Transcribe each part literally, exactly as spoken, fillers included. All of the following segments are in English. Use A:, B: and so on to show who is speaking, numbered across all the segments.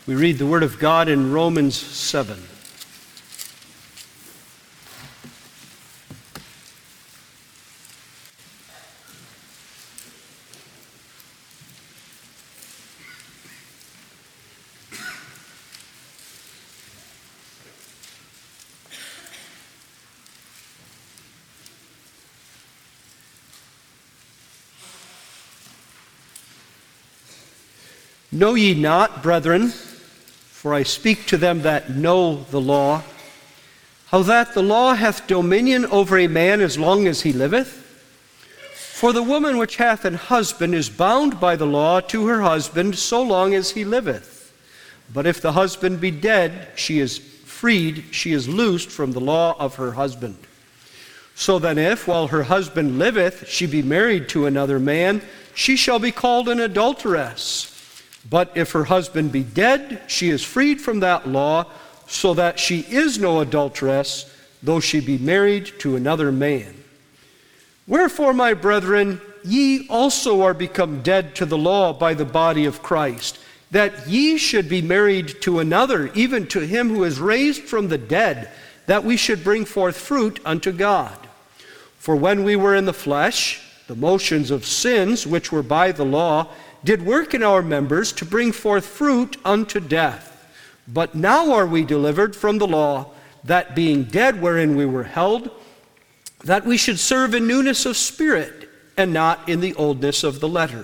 A: We read the Word of God in Romans seven. Know ye not, brethren, for I speak to them that know the law, how that the law hath dominion over a man as long as he liveth? For the woman which hath an husband is bound by the law to her husband so long as he liveth. But if the husband be dead, she is freed, she is loosed from the law of her husband. So then if, while her husband liveth, she be married to another man, she shall be called an adulteress. But if her husband be dead, she is freed from that law, so that she is no adulteress, though she be married to another man. Wherefore, my brethren, ye also are become dead to the law by the body of Christ, that ye should be married to another, even to him who is raised from the dead, that we should bring forth fruit unto God. For when we were in the flesh, the motions of sins, which were by the law, did work in our members to bring forth fruit unto death. But now are we delivered from the law, that being dead wherein we were held, that we should serve in newness of spirit, and not in the oldness of the letter.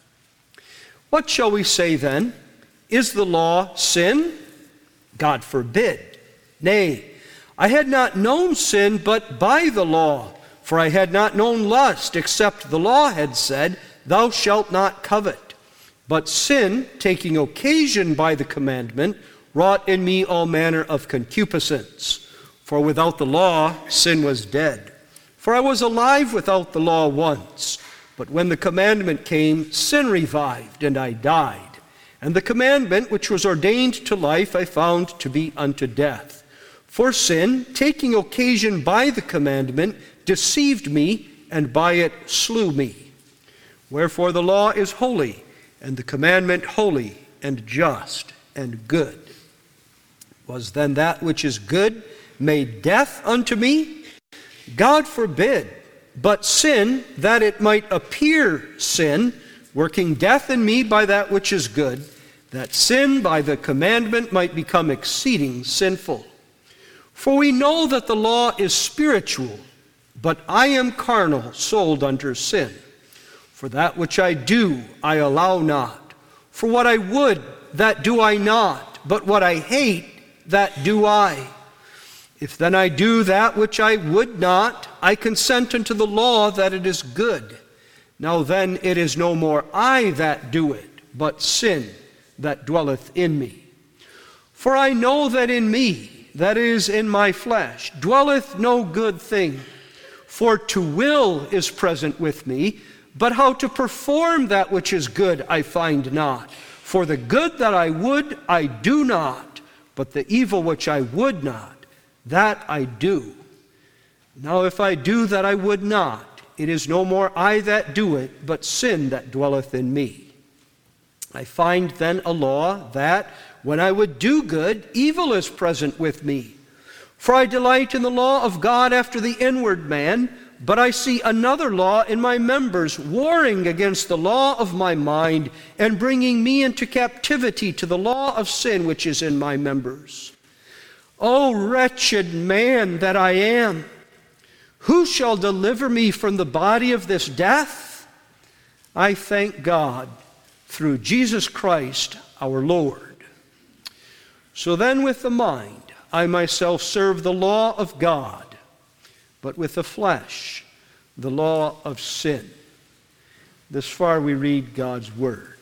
A: What shall we say then? Is the law sin? God forbid. Nay, I had not known sin but by the law, for I had not known lust, except the law had said, Thou shalt not covet. But sin, taking occasion by the commandment, wrought in me all manner of concupiscence. For without the law, sin was dead. For I was alive without the law once. But when the commandment came, sin revived, and I died. And the commandment which was ordained to life I found to be unto death. For sin, taking occasion by the commandment, deceived me, and by it slew me. Wherefore the law is holy, and the commandment holy, and just, and good. Was then that which is good made death unto me? God forbid. But sin, that it might appear sin, working death in me by that which is good, that sin by the commandment might become exceeding sinful. For we know that the law is spiritual, but I am carnal, sold under sin. For that which I do, I allow not. For what I would, that do I not. But what I hate, that do I. If then I do that which I would not, I consent unto the law that it is good. Now then it is no more I that do it, but sin that dwelleth in me. For I know that in me, that is, in my flesh, dwelleth no good thing. For to will is present with me, but how to perform that which is good I find not. For the good that I would I do not, but the evil which I would not, that I do. Now if I do that I would not, it is no more I that do it, but sin that dwelleth in me. I find then a law that, when I would do good, evil is present with me. For I delight in the law of God after the inward man, but I see another law in my members, warring against the law of my mind, and bringing me into captivity to the law of sin which is in my members. O wretched man that I am, who shall deliver me from the body of this death? I thank God through Jesus Christ our Lord. So then with the mind I myself serve the law of God, but with the flesh, the law of sin. This far we read God's word.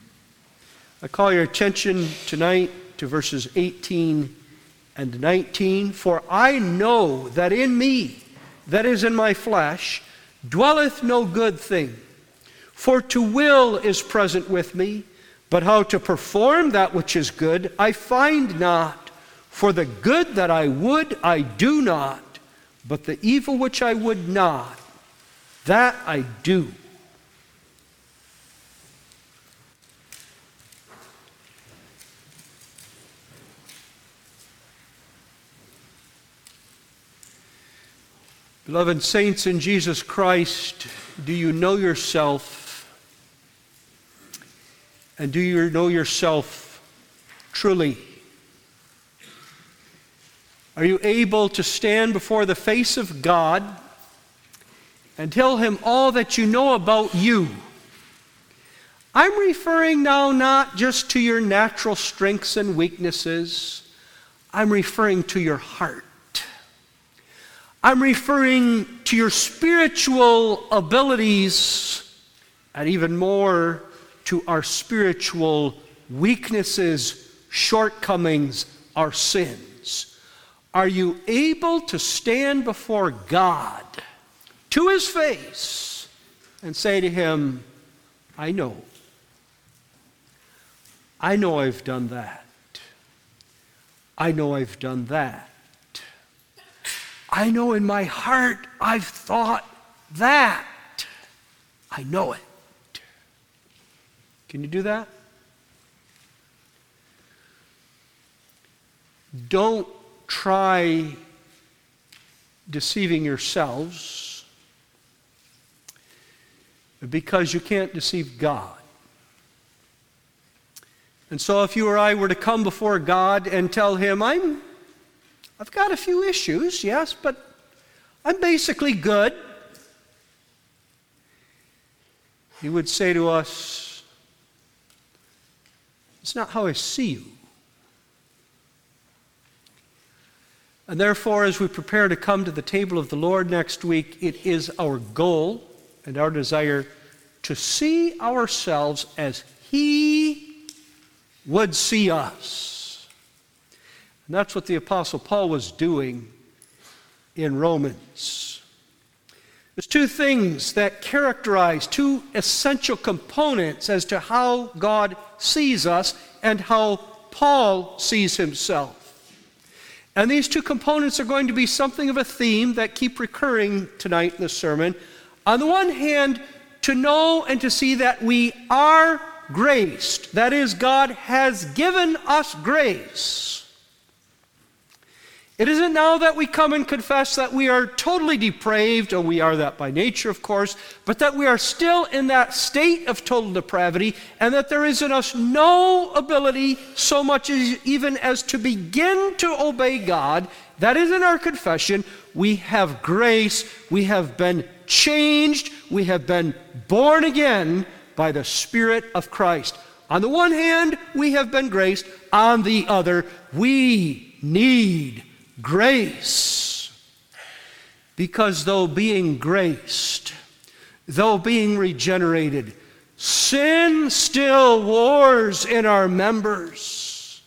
A: I call your attention tonight to verses eighteen and nineteen. For I know that in me, that is in my flesh, dwelleth no good thing. For to will is present with me, but how to perform that which is good I find not. For the good that I would I do not, but the evil which I would not, that I do. Beloved saints in Jesus Christ, do you know yourself? And do you know yourself truly? Are you able to stand before the face of God and tell Him all that you know about you? I'm referring now not just to your natural strengths and weaknesses. I'm referring to your heart. I'm referring to your spiritual abilities, and even more to our spiritual weaknesses, shortcomings, our sins. Are you able to stand before God to His face and say to Him, I know. I know I've done that. I know I've done that. I know in my heart I've thought that. I know it. Can you do that? Don't try deceiving yourselves, because you can't deceive God. And so if you or I were to come before God and tell Him, I'm I've got a few issues, yes, but I'm basically good, He would say to us, it's not how I see you. And therefore, as we prepare to come to the table of the Lord next week, it is our goal and our desire to see ourselves as He would see us. And that's what the Apostle Paul was doing in Romans. There's two things that characterize, two essential components as to how God sees us and how Paul sees himself. And these two components are going to be something of a theme that keep recurring tonight in the sermon. On the one hand, to know and to see that we are graced. That is, God has given us grace. It isn't now that we come and confess that we are totally depraved, or we are that by nature, of course, but that we are still in that state of total depravity, and that there is in us no ability so much as even as to begin to obey God. That is in our confession. We have grace. We have been changed. We have been born again by the Spirit of Christ. On the one hand, we have been graced. On the other, we need grace. Because though being graced, though being regenerated, sin still wars in our members.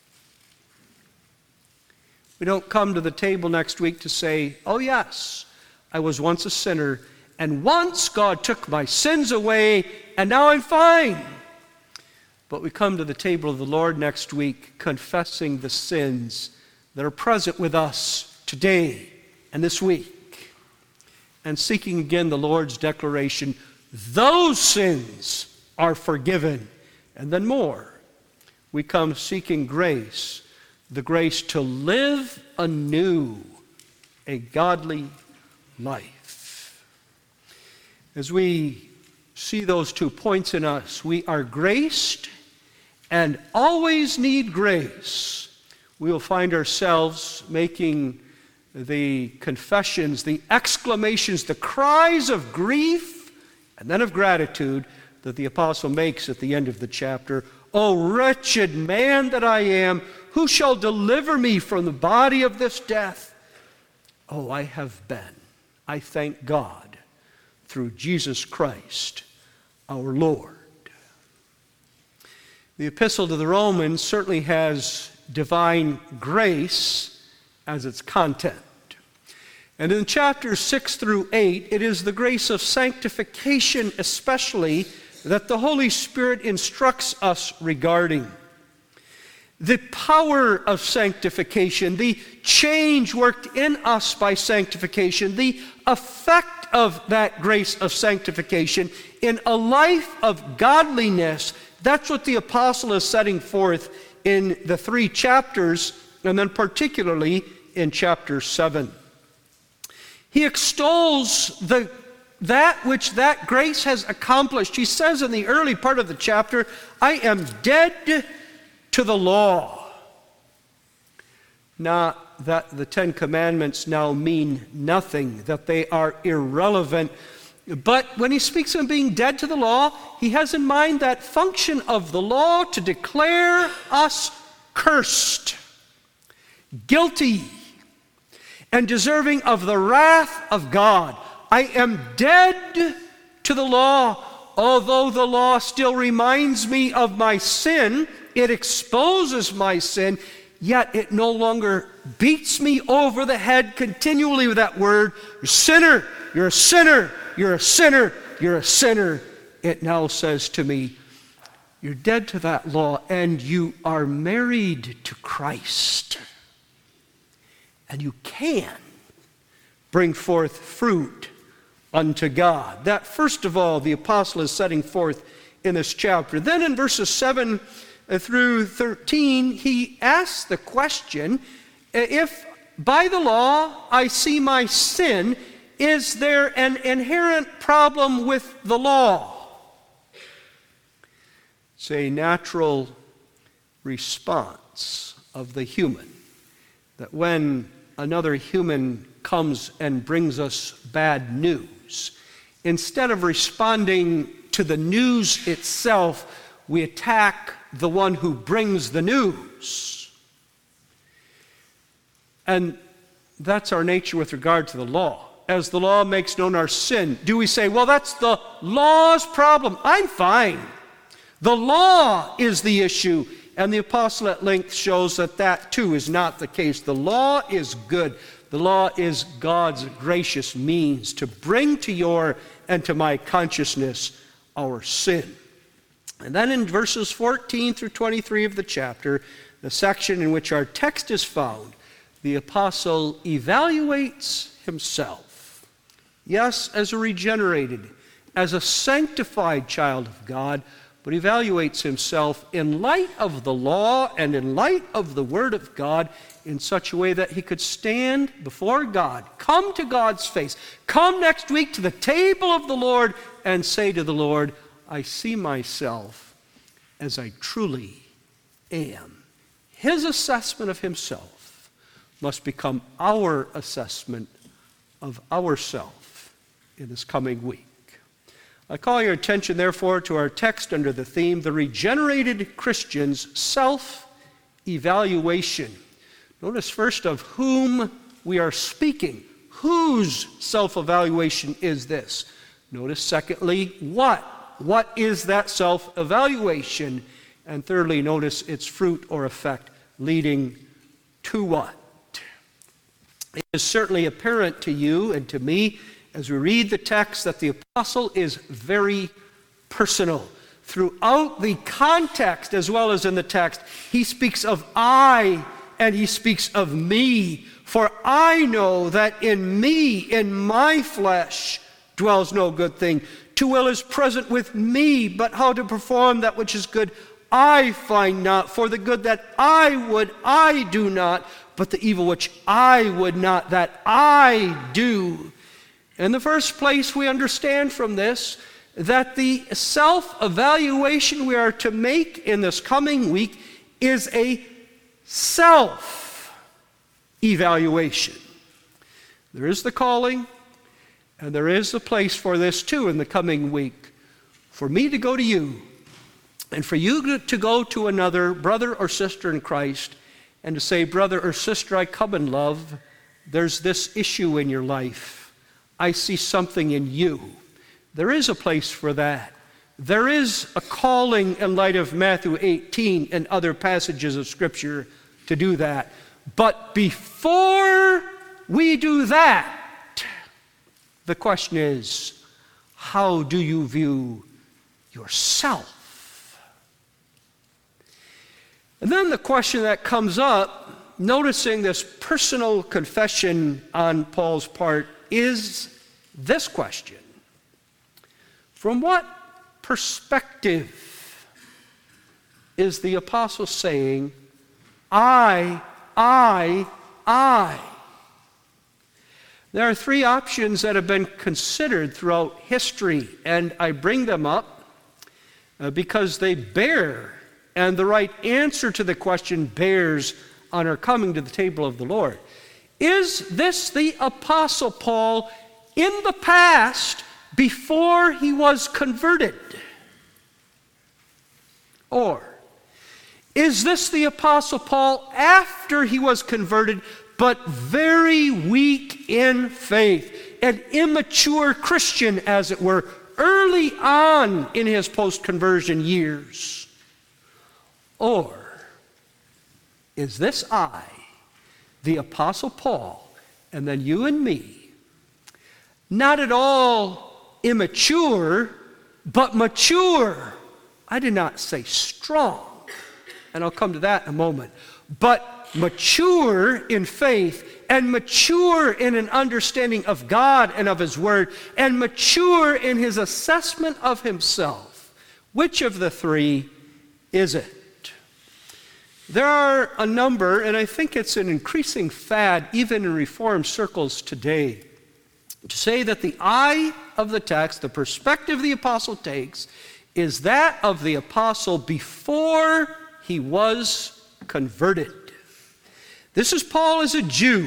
A: We don't come to the table next week to say, oh yes, I was once a sinner, and once God took my sins away, and now I'm fine. But we come to the table of the Lord next week confessing the sins that are present with us today and this week, and seeking again the Lord's declaration, those sins are forgiven. And then more, we come seeking grace, the grace to live anew a godly life. As we see those two points in us, we are graced and always need grace. We will find ourselves making the confessions, the exclamations, the cries of grief and then of gratitude that the apostle makes at the end of the chapter. O wretched man that I am, who shall deliver me from the body of this death? Oh, I have been, I thank God, through Jesus Christ our Lord. The epistle to the Romans certainly has divine grace as its content. And in chapters six through eight, it is the grace of sanctification especially that the Holy Spirit instructs us regarding. The power of sanctification, the change worked in us by sanctification, the effect of that grace of sanctification in a life of godliness, that's what the apostle is setting forth in the three chapters, and then particularly in chapter seven. He extols the, that which that grace has accomplished. He says in the early part of the chapter, I am dead to the law. Not that the Ten Commandments now mean nothing, that they are irrelevant. But when he speaks of being dead to the law, he has in mind that function of the law to declare us cursed, guilty, and deserving of the wrath of God. I am dead to the law. Although the law still reminds me of my sin, it exposes my sin, yet it no longer beats me over the head continually with that word, you're a sinner, you're a sinner, you're a sinner, you're a sinner. It now says to me, you're dead to that law and you are married to Christ. And you can bring forth fruit unto God. That, first of all, the apostle is setting forth in this chapter. Then in verses seven through thirteen, he asks the question, if by the law I see my sin, is there an inherent problem with the law? It's a natural response of the human, that when another human comes and brings us bad news, instead of responding to the news itself, we attack the one who brings the news. And that's our nature with regard to the law. As the law makes known our sin, do we say, well, that's the law's problem. I'm fine. The law is the issue. And the apostle at length shows that that too is not the case. The law is good. The law is God's gracious means to bring to your and to my consciousness our sin. And then in verses fourteen through twenty-three of the chapter, the section in which our text is found, the apostle evaluates himself. Yes, as a regenerated, as a sanctified child of God, but evaluates himself in light of the law and in light of the Word of God in such a way that he could stand before God, come to God's face, come next week to the table of the Lord and say to the Lord, I see myself as I truly am. His assessment of himself must become our assessment of ourself in this coming week. I call your attention, therefore, to our text under the theme, the regenerated Christian's self-evaluation. Notice first of whom we are speaking. Whose self-evaluation is this? Notice secondly, what? What is that self-evaluation? And thirdly, notice its fruit or effect leading to what? It is certainly apparent to you and to me as we read the text that the apostle is very personal. Throughout the context as well as in the text, he speaks of I and he speaks of me. For I know that in me, in my flesh, dwells no good thing. To will is present with me, but how to perform that which is good I find not. For the good that I would, I do not, but the evil which I would not, that I do. In the first place, we understand from this that the self-evaluation we are to make in this coming week is a self-evaluation. There is the calling, and there is the place for this too in the coming week. For me to go to you, and for you to go to another brother or sister in Christ, and to say, brother or sister, I come in love. There's this issue in your life. I see something in you. There is a place for that. There is a calling in light of Matthew eighteen and other passages of Scripture to do that. But before we do that, the question is, how do you view yourself? And then the question that comes up, noticing this personal confession on Paul's part, is this question. From what perspective is the apostle saying, I, I, I? There are three options that have been considered throughout history, and I bring them up uh, because they bear, and the right answer to the question bears on our coming to the table of the Lord. Is this the Apostle Paul in the past before he was converted? Or is this the Apostle Paul after he was converted, but very weak in faith, an immature Christian, as it were, early on in his post-conversion years? Or is this I, the Apostle Paul, and then you and me, not at all immature, but mature? I did not say strong, and I'll come to that in a moment, but mature in faith, and mature in an understanding of God and of His Word, and mature in his assessment of himself. Which of the three is it? There are a number, and I think it's an increasing fad even in Reformed circles today, to say that the eye of the text, the perspective the apostle takes, is that of the apostle before he was converted. This is Paul as a Jew.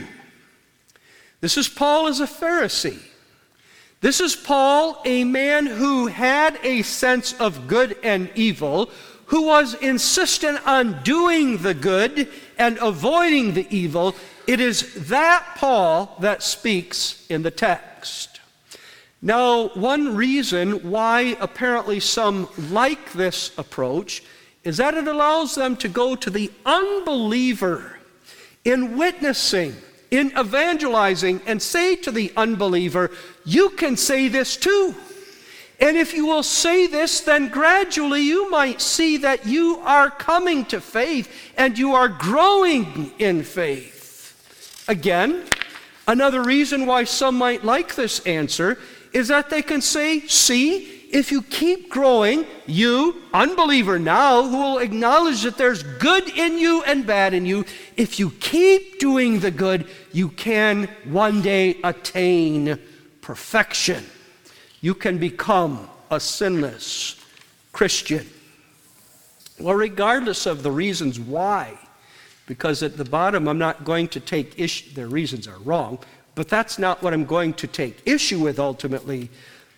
A: This is Paul as a Pharisee. This is Paul, a man who had a sense of good and evil, who was insistent on doing the good and avoiding the evil. It is that Paul that speaks in the text. Now, one reason why apparently some like this approach is that it allows them to go to the unbeliever in witnessing, in evangelizing, and say to the unbeliever, you can say this too. And if you will say this, then gradually you might see that you are coming to faith and you are growing in faith. Again, another reason why some might like this answer is that they can say, see, if you keep growing, you, unbeliever now, who will acknowledge that there's good in you and bad in you, if you keep doing the good, you can one day attain perfection. You can become a sinless Christian. Well, regardless of the reasons why, because at the bottom I'm not going to take issue, their reasons are wrong, but that's not what I'm going to take issue with ultimately.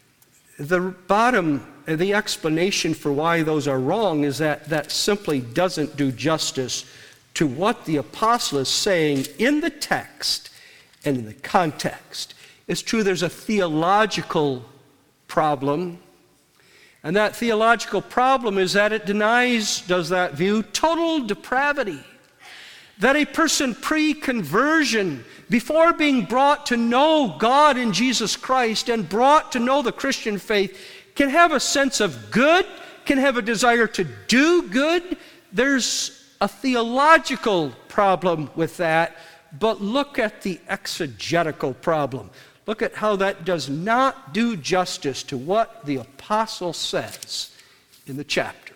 A: The bottom, the explanation for why those are wrong is that that simply doesn't do justice to what the apostle is saying in the text and in the context. It's true there's a theological problem, and that theological problem is that it denies, does that view, total depravity. That a person pre-conversion, before being brought to know God in Jesus Christ and brought to know the Christian faith, can have a sense of good, can have a desire to do good. There's a theological problem with that, but look at the exegetical problem. Look at how that does not do justice to what the apostle says in the chapter.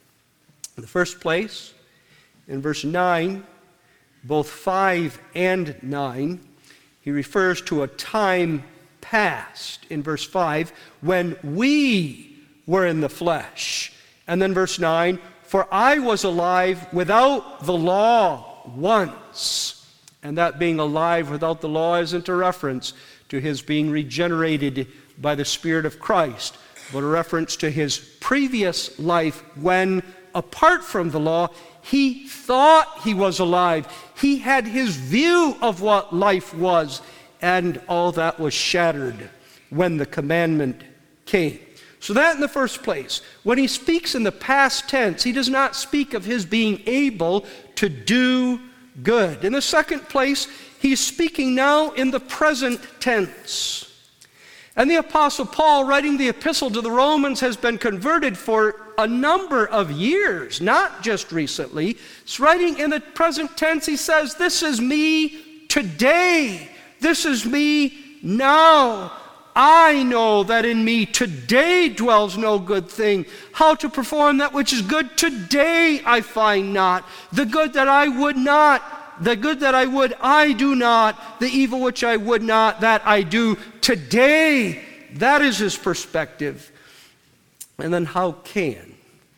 A: In the first place, in verse nine, both five and nine, he refers to a time past in verse five when we were in the flesh. And then verse nine, for I was alive without the law once. And that being alive without the law isn't a reference to his being regenerated by the Spirit of Christ, but a reference to his previous life when, apart from the law, he thought he was alive. He had his view of what life was, and all that was shattered when the commandment came. So that in the first place. When he speaks in the past tense, he does not speak of his being able to do good. In the second place, he's speaking now in the present tense. And the Apostle Paul, writing the epistle to the Romans, has been converted for a number of years, not just recently. He's writing in the present tense. He says, this is me today. This is me now. I know that in me today dwells no good thing. How to perform that which is good today I find not. The good that I would not, the good that I would, I do not. The evil which I would not, that I do today. That is his perspective. And then how can?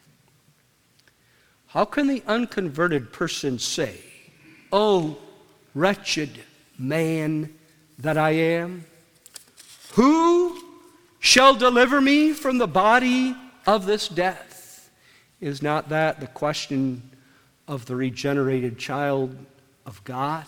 A: How can the unconverted person say, "Oh, wretched man that I am, who shall deliver me from the body of this death?" Is not that the question of the regenerated child of God?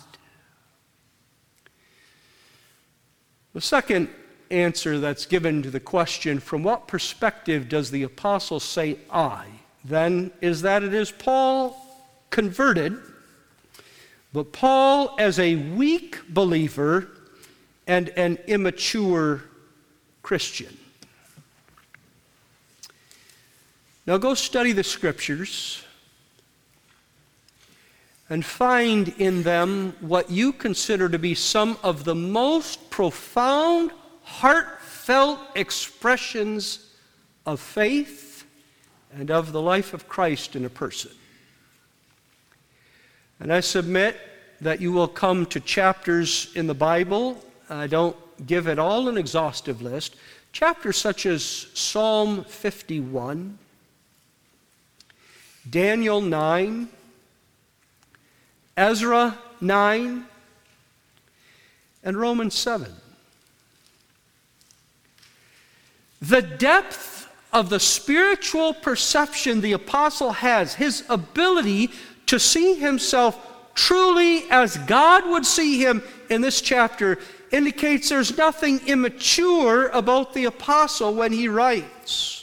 A: The second answer that's given to the question, from what perspective does the apostle say I, then is that it is Paul converted, but Paul as a weak believer and an immature Christian. Now go study the scriptures and find in them what you consider to be some of the most profound, heartfelt expressions of faith and of the life of Christ in a person. And I submit that you will come to chapters in the Bible. I don't give it all an exhaustive list. Chapters such as Psalm fifty-one, Daniel nine, Ezra nine, and Romans seven. The depth of the spiritual perception the apostle has, his ability to see himself truly as God would see him in this chapter, indicates there's nothing immature about the apostle when he writes.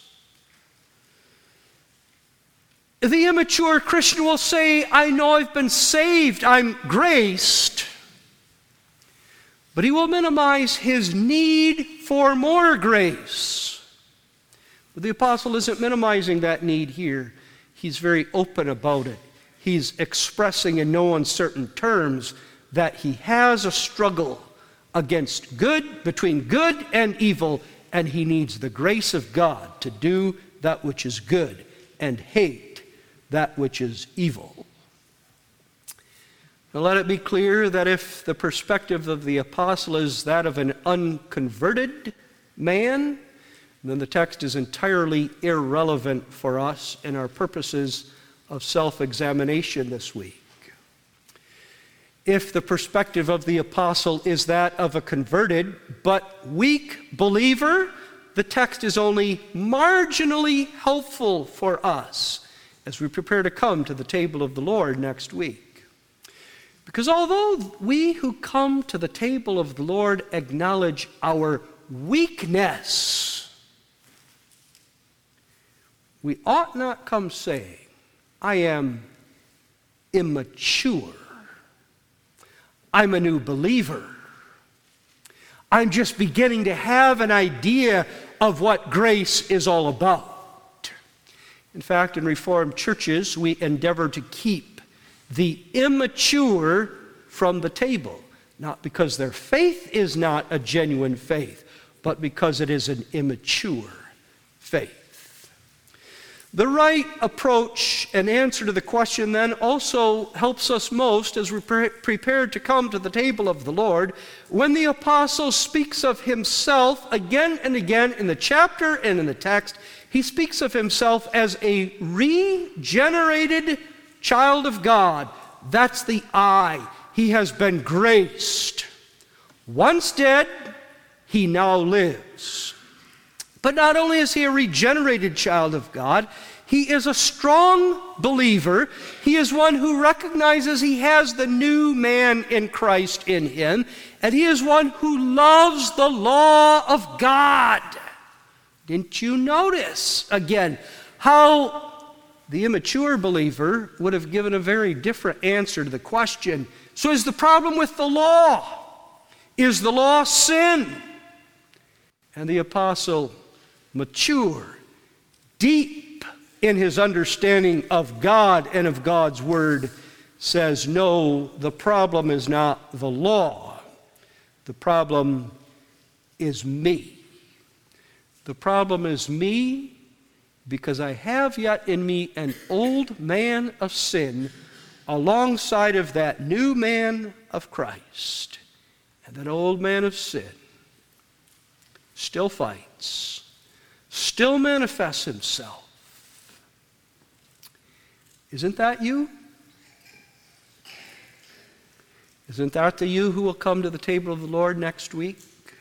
A: The immature Christian will say, "I know I've been saved, I'm graced," but he will minimize his need for more grace. But the apostle isn't minimizing that need here. He's very open about it. He's expressing in no uncertain terms that he has a struggle against good, between good and evil, and he needs the grace of God to do that which is good and hate that which is evil. Now let it be clear that if the perspective of the apostle is that of an unconverted man, then the text is entirely irrelevant for us in our purposes of self-examination this week. If the perspective of the apostle is that of a converted but weak believer, the text is only marginally helpful for us as we prepare to come to the table of the Lord next week. Because although we who come to the table of the Lord acknowledge our weakness, we ought not come saying, "I am immature. I'm a new believer. I'm just beginning to have an idea of what grace is all about." In fact, in Reformed churches, we endeavor to keep the immature from the table, not because their faith is not a genuine faith, but because it is an immature faith. The right approach and answer to the question then also helps us most as we're prepared to come to the table of the Lord when the apostle speaks of himself again and again in the chapter and in the text. He speaks of himself as a regenerated child of God. That's the I. He has been graced. Once dead, he now lives. But not only is he a regenerated child of God, he is a strong believer. He is one who recognizes he has the new man in Christ in him, and he is one who loves the law of God. Didn't you notice, again, how the immature believer would have given a very different answer to the question, so is the problem with the law? Is the law sin? And the apostle, mature, deep in his understanding of God and of God's word, says, no, the problem is not the law. The problem is me. The problem is me because I have yet in me an old man of sin alongside of that new man of Christ. And that old man of sin still fights, still manifests himself. Isn't that you? Isn't that the you who will come to the table of the Lord next week?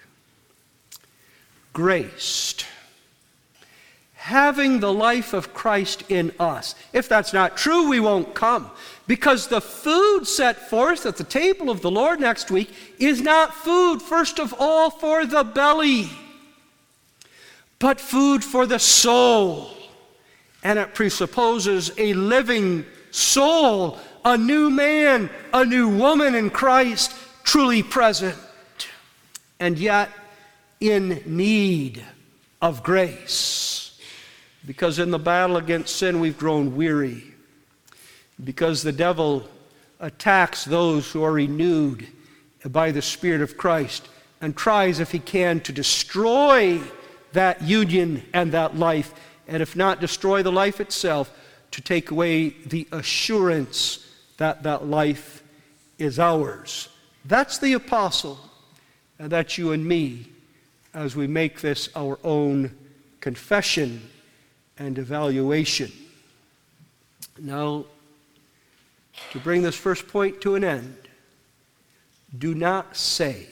A: Graced, having the life of Christ in us. If that's not true, we won't come. Because the food set forth at the table of the Lord next week is not food, first of all, for the belly, but food for the soul. And it presupposes a living soul, a new man, a new woman in Christ, truly present, and yet in need of grace. Because in the battle against sin, we've grown weary. Because the devil attacks those who are renewed by the Spirit of Christ and tries, if he can, to destroy that union and that life, and if not destroy the life itself, to take away the assurance that that life is ours. That's the apostle, and that's you and me as we make this our own confession and evaluation. Now, to bring this first point to an end, do not say,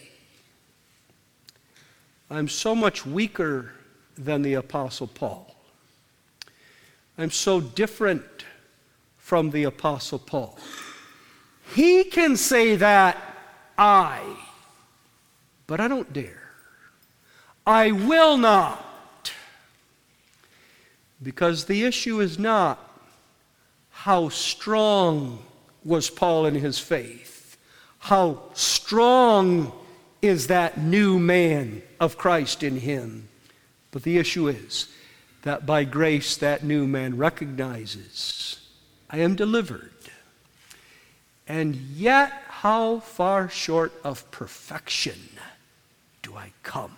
A: I'm so much weaker than the Apostle Paul. I'm so different from the Apostle Paul. He can say that, I, but I don't dare. I will not. Because the issue is not how strong was Paul in his faith. How strong is that new man of Christ in him. But the issue is that by grace that new man recognizes, I am delivered. And yet how far short of perfection do I come?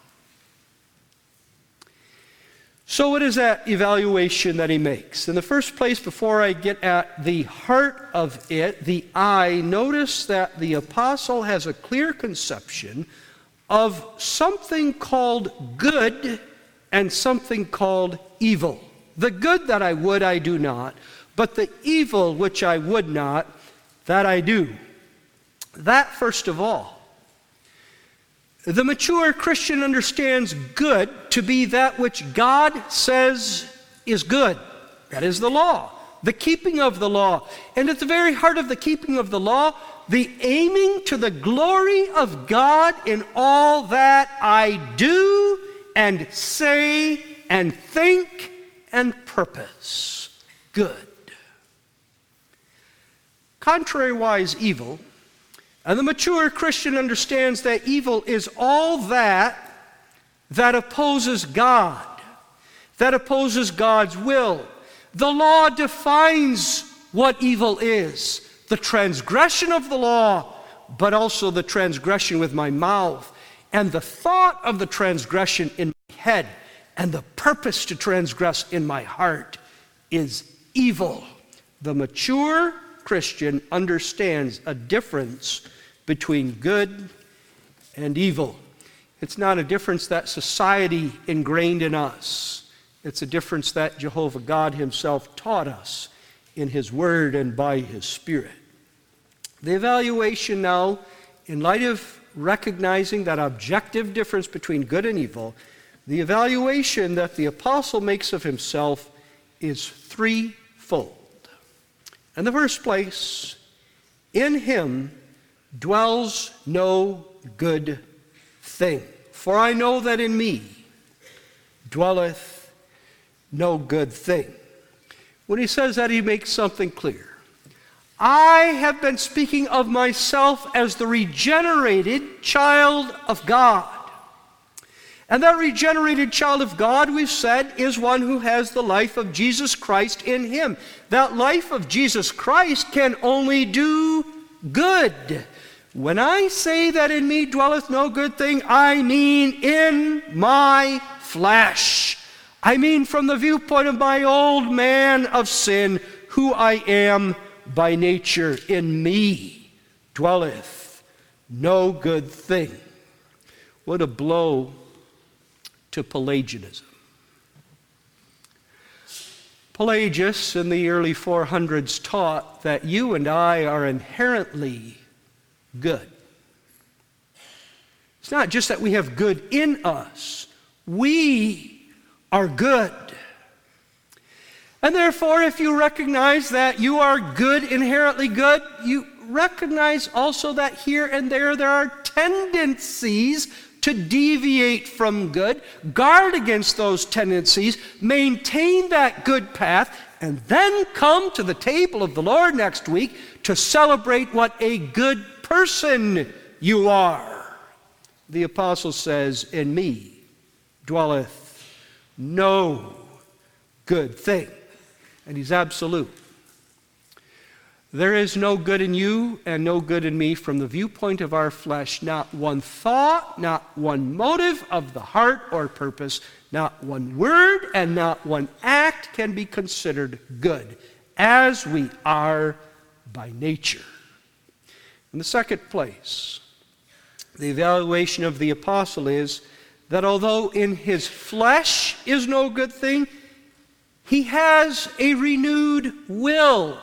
A: So what is that evaluation that he makes? In the first place, before I get at the heart of it, the I, notice that the apostle has a clear conception of something called good and something called evil. The good that I would, I do not, but the evil which I would not, that I do. That first of all. The mature Christian understands good to be that which God says is good. That is the law, the keeping of the law. And at the very heart of the keeping of the law, the aiming to the glory of God in all that I do and say and think and purpose. Good. Contrariwise, evil. And the mature Christian understands that evil is all that that opposes God, that opposes God's will. The law defines what evil is, the transgression of the law, but also the transgression with my mouth, and the thought of the transgression in my head, and the purpose to transgress in my heart is evil. The mature Christian understands a difference between good and evil. It's not a difference that society ingrained in us. It's a difference that Jehovah God himself taught us in his word and by his Spirit. The evaluation now, in light of recognizing that objective difference between good and evil, the evaluation that the apostle makes of himself is threefold. In the first place, in him dwells no good thing. For I know that in me dwelleth no good thing. When he says that, he makes something clear. I have been speaking of myself as the regenerated child of God. And that regenerated child of God, we've said, is one who has the life of Jesus Christ in him. That life of Jesus Christ can only do good. When I say that in me dwelleth no good thing, I mean in my flesh. I mean from the viewpoint of my old man of sin, who I am by nature. In me dwelleth no good thing. What a blow to Pelagianism. Pelagius in the early four hundreds taught that you and I are inherently good. It's not just that we have good in us. We are good. And therefore, if you recognize that you are good, inherently good, you recognize also that here and there there are tendencies to deviate from good. Guard against those tendencies, maintain that good path, and then come to the table of the Lord next week to celebrate what a good person you are. The apostle says, in me dwelleth no good thing. And he's absolute. There is no good in you and no good in me from the viewpoint of our flesh. Not one thought, not one motive of the heart or purpose, not one word and not one act can be considered good, as we are by nature. In the second place, the evaluation of the apostle is that although in his flesh is no good thing, he has a renewed will.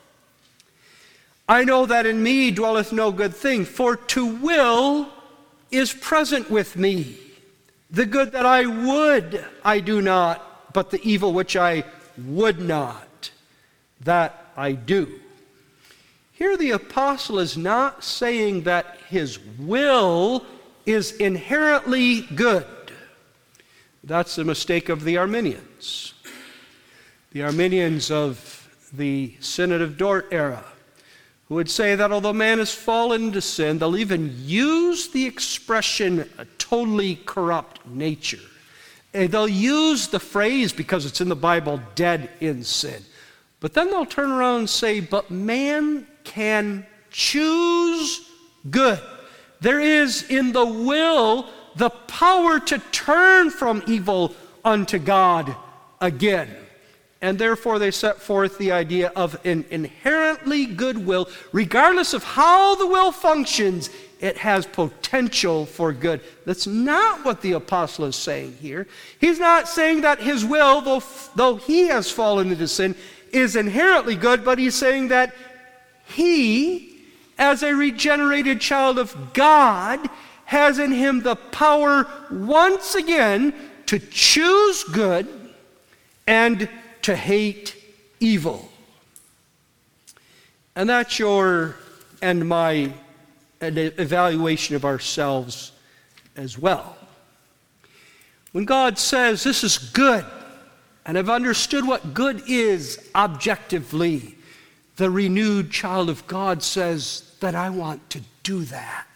A: I know that in me dwelleth no good thing, for to will is present with me. The good that I would, I do not, but the evil which I would not, that I do. Here the apostle is not saying that his will is inherently good. That's the mistake of the Arminians. The Arminians of the Synod of Dort era, who would say that although man has fallen into sin, they'll even use the expression a totally corrupt nature. And they'll use the phrase, because it's in the Bible, dead in sin. But then they'll turn around and say, but man can choose good. There is in the will the power to turn from evil unto God again. And therefore they set forth the idea of an inherently good will. Regardless of how the will functions, it has potential for good. That's not what the apostle is saying here. He's not saying that his will, though, though he has fallen into sin, is inherently good, but he's saying that he, as a regenerated child of God, has in him the power once again to choose good and to hate evil. And that's your and my evaluation of ourselves as well. When God says, this is good, and I've understood what good is objectively, the renewed child of God says that I want to do that.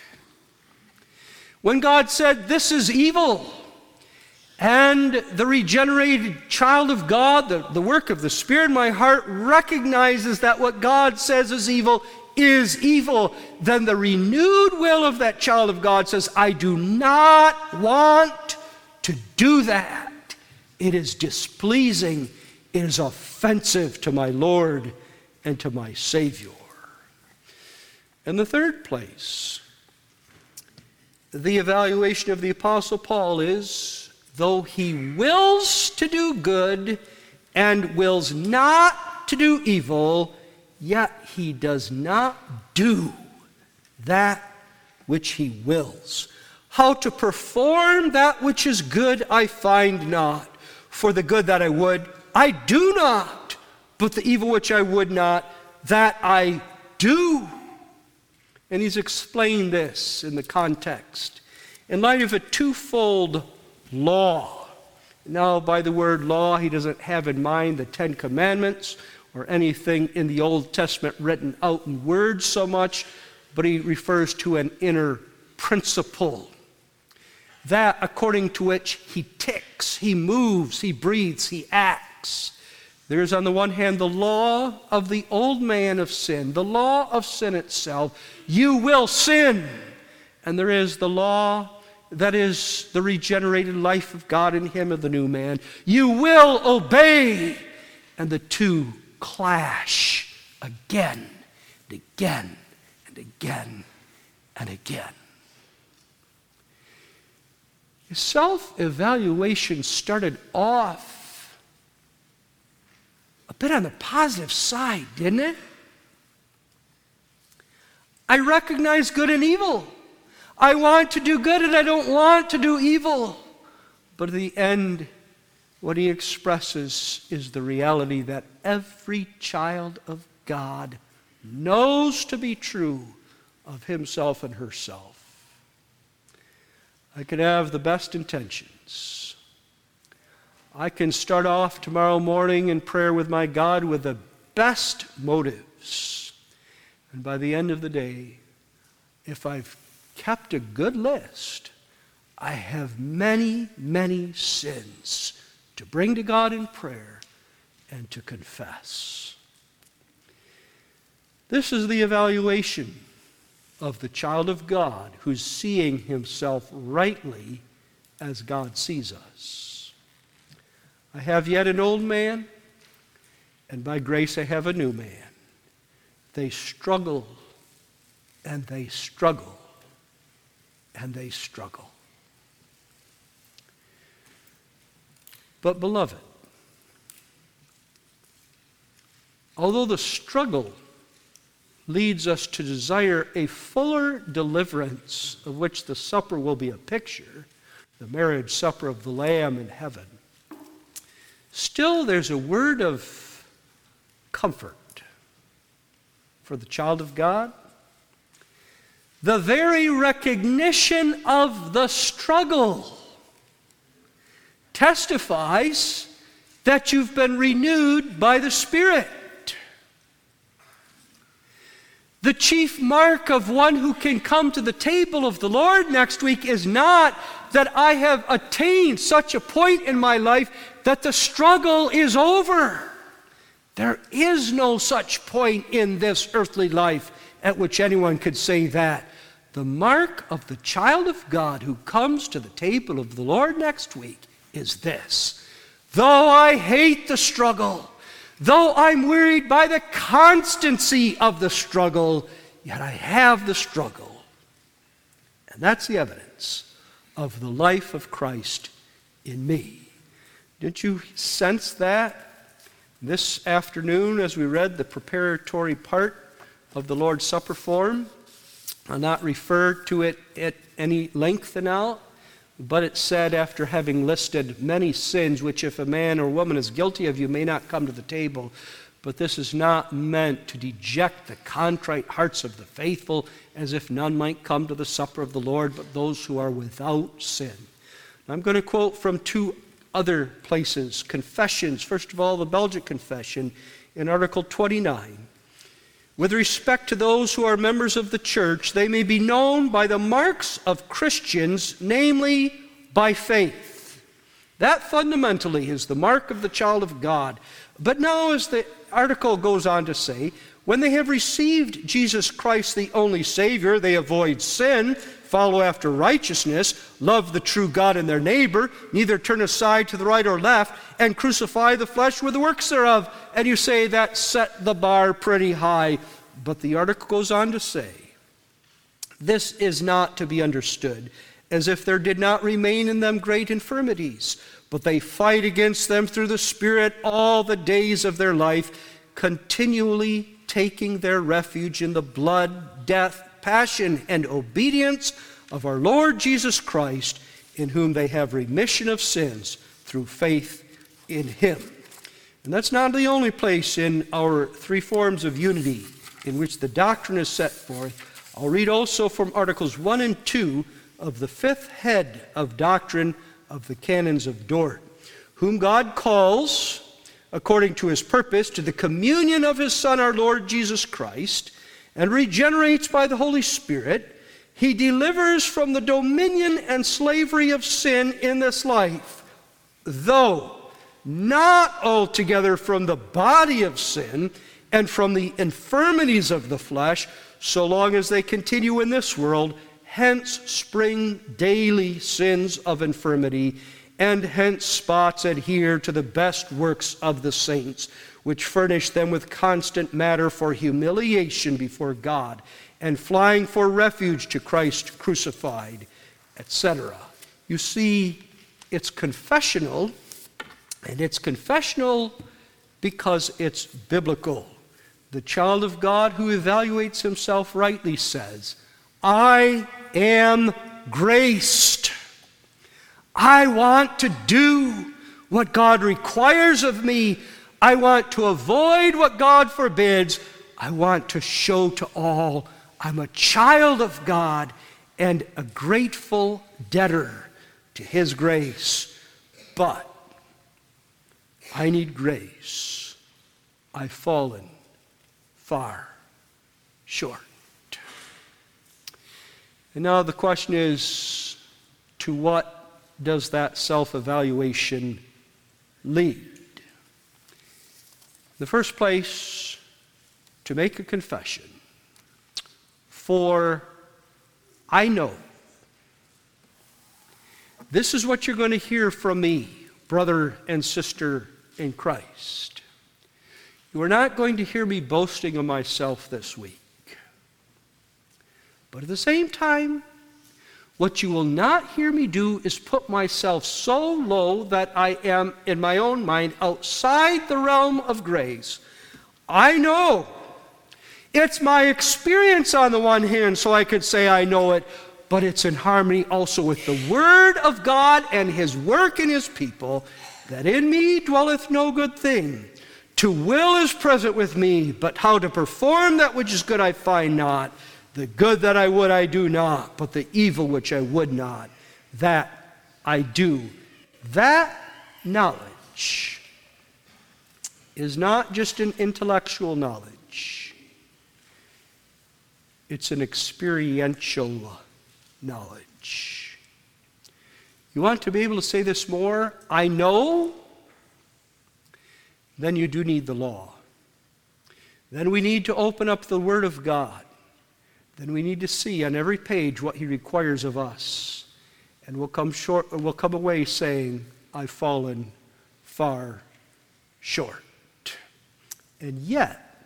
A: When God said, this is evil, and the regenerated child of God, the, the work of the Spirit in my heart, recognizes that what God says is evil is evil, then the renewed will of that child of God says, I do not want to do that. It is displeasing. It is offensive to my Lord and to my Savior. In the third place, the evaluation of the Apostle Paul is, though he wills to do good and wills not to do evil, yet he does not do that which he wills. How to perform that which is good I find not. For the good that I would, I do not. But the evil which I would not, that I do. And he's explained this in the context in light of a twofold law. Now, by the word law, he doesn't have in mind the Ten Commandments or anything in the Old Testament written out in words so much, but he refers to an inner principle. That according to which he ticks, he moves, he breathes, he acts. There is on the one hand the law of the old man of sin, the law of sin itself. You will sin. And there is the law that is the regenerated life of God in him of the new man. You will obey. And the two clash again and again and again and again. Self-evaluation started off a bit on the positive side, didn't it? I recognize good and evil. I want to do good and I don't want to do evil. But at the end, what he expresses is the reality that every child of God knows to be true of himself and herself. I can have the best intentions. I can start off tomorrow morning in prayer with my God with the best motives. And by the end of the day, if I've kept a good list, I have many, many sins to bring to God in prayer and to confess. This is the evaluation of the child of God who's seeing himself rightly as God sees us. I have yet an old man, and by grace I have a new man. They struggle, and they struggle, and they struggle. But beloved, although the struggle leads us to desire a fuller deliverance, of which the supper will be a picture, the marriage supper of the Lamb in heaven, still there's a word of comfort for the child of God. The very recognition of the struggle testifies that you've been renewed by the Spirit. The chief mark of one who can come to the table of the Lord next week is not that I have attained such a point in my life that the struggle is over. There is no such point in this earthly life at which anyone could say that. The mark of the child of God who comes to the table of the Lord next week is this: though I hate the struggle, though I'm wearied by the constancy of the struggle, yet I have the struggle. And that's the evidence of the life of Christ in me. Didn't you sense that this afternoon as we read the preparatory part of the Lord's Supper form? I'll not refer to it at any length now, but it said, after having listed many sins which if a man or woman is guilty of, you may not come to the table. But this is not meant to deject the contrite hearts of the faithful, as if none might come to the supper of the Lord, but those who are without sin. I'm going to quote from two other places, confessions. First of all, the Belgic Confession in Article twenty-nine. With respect to those who are members of the church, they may be known by the marks of Christians, namely by faith. That fundamentally is the mark of the child of God. But now, as the article goes on to say, when they have received Jesus Christ, the only Savior, they avoid sin, follow after righteousness, love the true God and their neighbor, neither turn aside to the right or left, and crucify the flesh with the works thereof. And you say that set the bar pretty high. But the article goes on to say, this is not to be understood as if there did not remain in them great infirmities, but they fight against them through the Spirit all the days of their life, continually taking their refuge in the blood, death, passion, and obedience of our Lord Jesus Christ, in whom they have remission of sins through faith in him. And that's not the only place in our three forms of unity in which the doctrine is set forth. I'll read also from Articles one and two of the fifth head of doctrine of the canons of Dort, whom God calls, according to his purpose, to the communion of his Son, our Lord Jesus Christ, and regenerates by the Holy Spirit. He delivers from the dominion and slavery of sin in this life, though not altogether from the body of sin and from the infirmities of the flesh, so long as they continue in this world. Hence spring daily sins of infirmity, and hence spots adhere to the best works of the saints, which furnish them with constant matter for humiliation before God, and flying for refuge to Christ crucified, et cetera. You see, it's confessional, and it's confessional because it's biblical. The child of God who evaluates himself rightly says, I am graced. I want to do what God requires of me. I want to avoid what God forbids. I want to show to all I'm a child of God and a grateful debtor to His grace. But I need grace. I've fallen far short. And now the question is, to what does that self-evaluation lead? In the first place, to make a confession. For I know. This is what you're going to hear from me, brother and sister in Christ. You are not going to hear me boasting of myself this week. But at the same time, what you will not hear me do is put myself so low that I am, in my own mind, outside the realm of grace. I know. It's my experience on the one hand, so I could say I know it, but it's in harmony also with the Word of God and His work in His people, that in me dwelleth no good thing. To will is present with me, but how to perform that which is good I find not. The good that I would I do not, but the evil which I would not, that I do. That knowledge is not just an intellectual knowledge. It's an experiential knowledge. You want to be able to say this more? I know. Then you do need the law. Then we need to open up the Word of God. Then we need to see on every page what He requires of us. And we'll come short, we'll come away saying, I've fallen far short. And yet,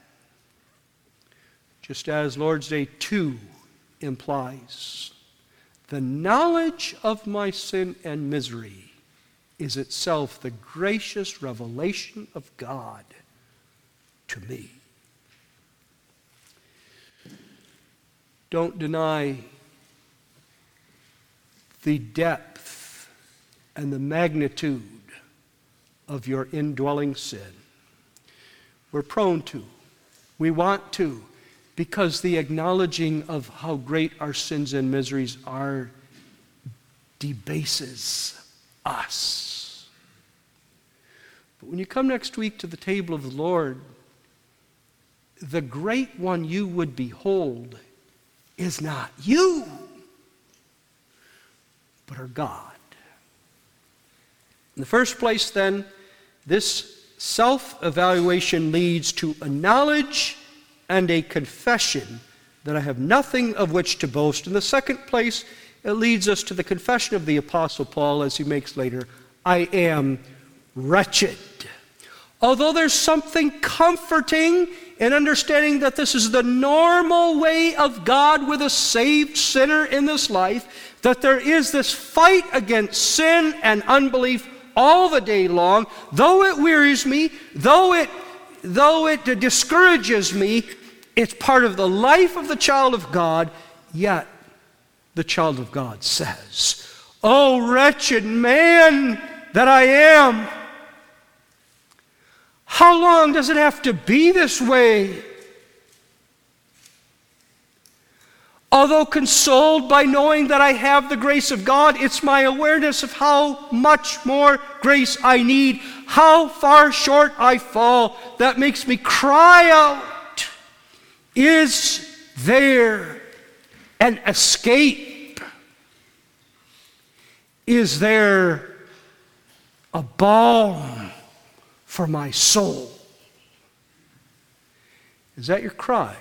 A: just as Lord's Day two implies, the knowledge of my sin and misery is itself the gracious revelation of God to me. Don't deny the depth and the magnitude of your indwelling sin. We're prone to, we want to, because the acknowledging of how great our sins and miseries are debases us. But when you come next week to the table of the Lord, the great one you would behold is not you, but our God. In the first place, then, this self-evaluation leads to a knowledge and a confession that I have nothing of which to boast. In the second place, it leads us to the confession of the Apostle Paul, as he makes later, I am wretched. Although there's something comforting in understanding that this is the normal way of God with a saved sinner in this life, that there is this fight against sin and unbelief all the day long, though it wearies me, though it, though it discourages me, it's part of the life of the child of God, yet the child of God says, "Oh, wretched man that I am, how long does it have to be this way?" Although consoled by knowing that I have the grace of God, it's my awareness of how much more grace I need, how far short I fall, that makes me cry out, is there an escape? Is there a balm for my soul? Is that your cry?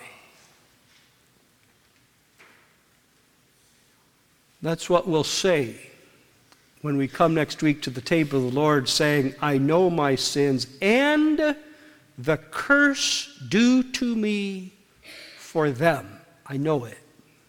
A: That's what we'll say when we come next week to the table of the Lord, saying, I know my sins and the curse due to me for them. I know it.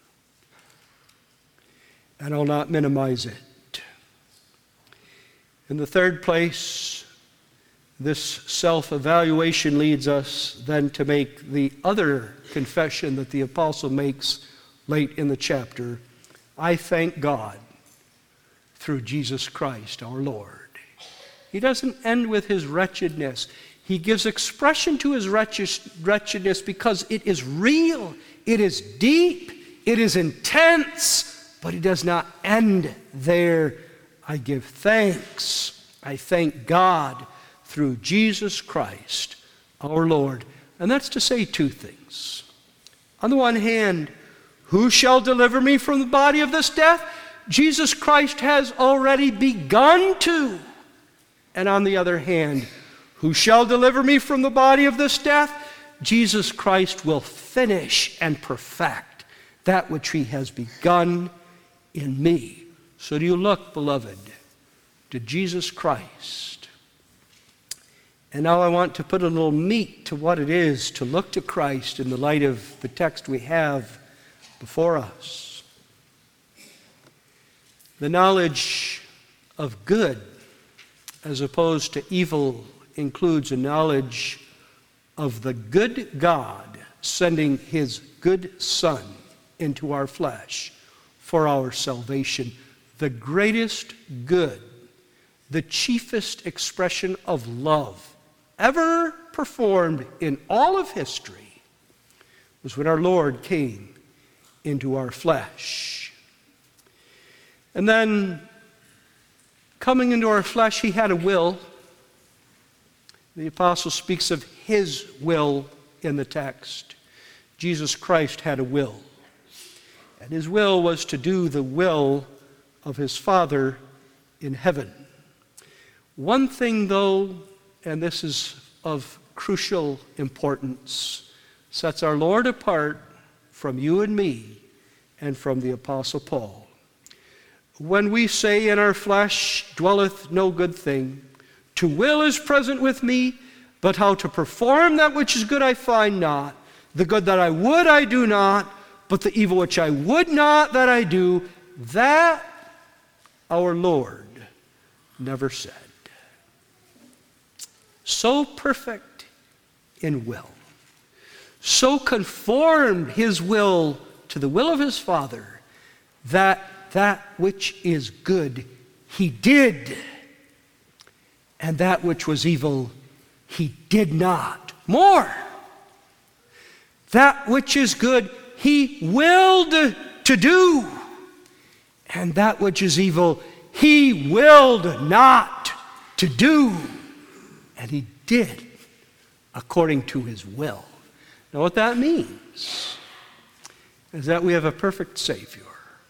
A: And I'll not minimize it. In the third place, this self-evaluation leads us then to make the other confession that the apostle makes late in the chapter. I thank God through Jesus Christ our Lord. He doesn't end with his wretchedness. He gives expression to his wretchedness because it is real, it is deep, it is intense, but he does not end there. I give thanks. I thank God through Jesus Christ our Lord. And that's to say two things. On the one hand, who shall deliver me from the body of this death? Jesus Christ has already begun to. And on the other hand, who shall deliver me from the body of this death? Jesus Christ will finish and perfect that which he has begun in me. So do you look, beloved, to Jesus Christ. And now I want to put a little meat to what it is to look to Christ in the light of the text we have before us. The knowledge of good as opposed to evil includes a knowledge of the good God sending his good Son into our flesh for our salvation. The greatest good, the chiefest expression of love ever performed in all of history was when our Lord came into our flesh. And then, coming into our flesh, he had a will. The apostle speaks of his will in the text. Jesus Christ had a will. And his will was to do the will of his Father in heaven. One thing, though, and this is of crucial importance, sets our Lord apart from you and me and from the Apostle Paul. When we say in our flesh dwelleth no good thing, to will is present with me, but how to perform that which is good I find not. The good that I would I do not, but the evil which I would not that I do, that our Lord never said. So perfect in will, so conformed his will to the will of his Father, that that which is good he did, and that which was evil he did not. More, that which is good he willed to do, and that which is evil he willed not to do. And he did according to his will. Now what that means is that we have a perfect Savior.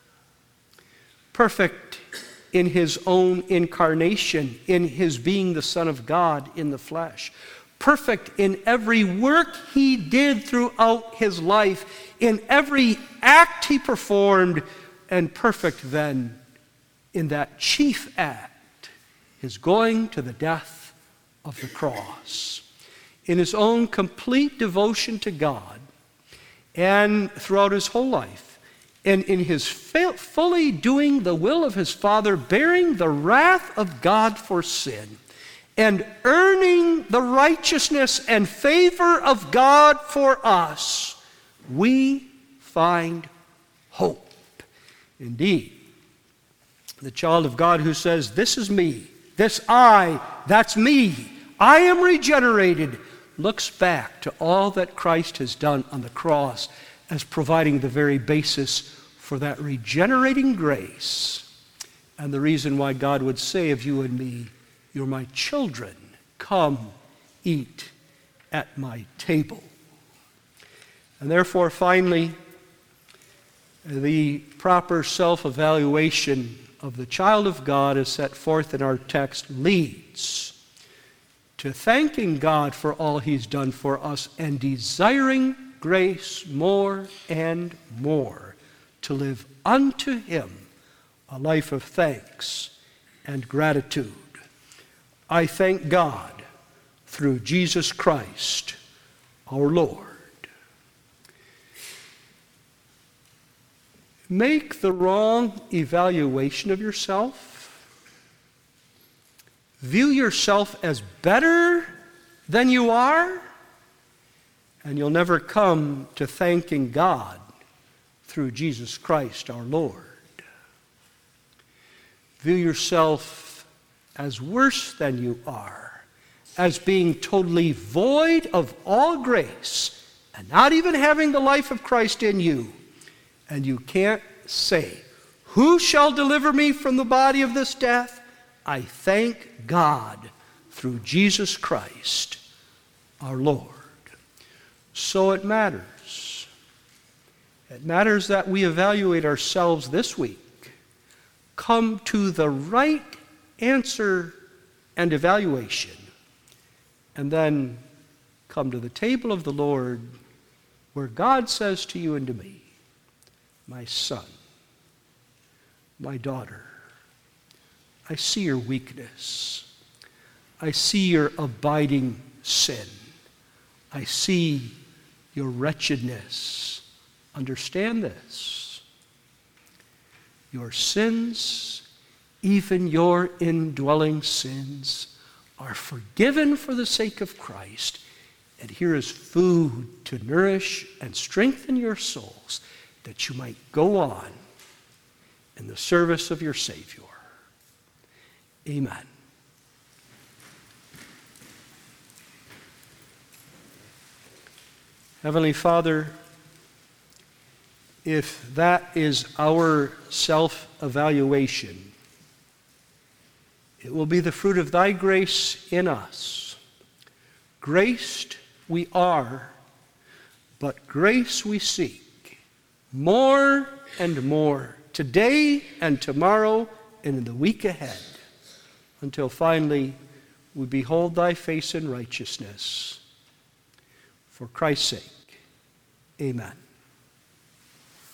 A: Perfect in his own incarnation, in his being the Son of God in the flesh. Perfect in every work he did throughout his life, in every act he performed, and perfect then in that chief act, his going to the death of the cross. In his own complete devotion to God, and throughout his whole life, and in his fully doing the will of his Father, bearing the wrath of God for sin, and earning the righteousness and favor of God for us, we find hope. Indeed, the child of God who says, this is me, this I, that's me, I am regenerated, looks back to all that Christ has done on the cross as providing the very basis for that regenerating grace, and the reason why God would say of you and me, you're my children, come eat at my table. And therefore, finally, the proper self-evaluation of the child of God as set forth in our text leads to thanking God for all he's done for us and desiring grace more and more to live unto him a life of thanks and gratitude. I thank God through Jesus Christ, our Lord. Make the wrong evaluation of yourself. View yourself as better than you are, and you'll never come to thanking God through Jesus Christ our Lord. View yourself as worse than you are, as being totally void of all grace, and not even having the life of Christ in you. And you can't say, "Who shall deliver me from the body of this death?" I thank God through Jesus Christ our Lord. So it matters. It matters that we evaluate ourselves this week, come to the right answer and evaluation, and then come to the table of the Lord where God says to you and to me, "My son, my daughter, I see your weakness. I see your abiding sin. I see your wretchedness. Understand this. Your sins, even your indwelling sins, are forgiven for the sake of Christ. And here is food to nourish and strengthen your souls, that you might go on in the service of your Savior." Amen. Heavenly Father, if that is our self-evaluation, it will be the fruit of thy grace in us. Graced we are, but grace we seek, more and more, today and tomorrow and in the week ahead, until finally we behold thy face in righteousness. For Christ's sake, amen.